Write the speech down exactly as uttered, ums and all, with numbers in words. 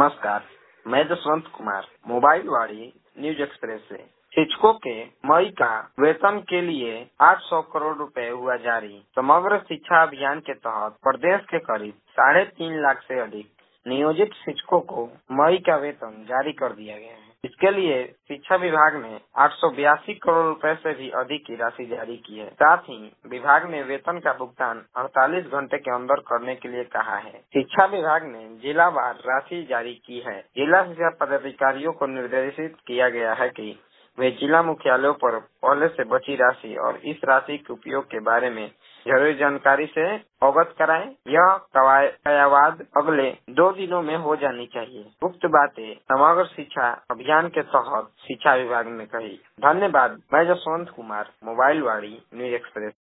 नमस्कार, मैं जसवंत कुमार मोबाइल वाड़ी न्यूज एक्सप्रेस से। शिक्षकों के मई का वेतन के लिए आठ सौ करोड़ रुपए हुआ जारी। समग्र शिक्षा अभियान के तहत प्रदेश के करीब साढ़े तीन लाख से अधिक नियोजित शिक्षकों को मई का वेतन जारी कर दिया गया है। इसके लिए शिक्षा विभाग ने आठ सौ बयासी करोड़ रुपए से भी अधिक की राशि जारी की है। साथ ही विभाग ने वेतन का भुगतान अड़तालीस घंटे के अंदर करने के लिए कहा है। शिक्षा विभाग ने जिलावार राशि जारी की है। जिला शिक्षा पदाधिकारियों को निर्देशित किया गया है कि वे जिला मुख्यालयों पर पहले से बची राशि और इस राशि के उपयोग के बारे में जरूरी जानकारी से अवगत कराएं। यह कवायद अगले दो दिनों में हो जानी चाहिए। उक्त बातें समग्र शिक्षा अभियान के तहत शिक्षा विभाग ने कही। धन्यवाद। मैं जसवंत कुमार मोबाइल वाड़ी न्यूज एक्सप्रेस।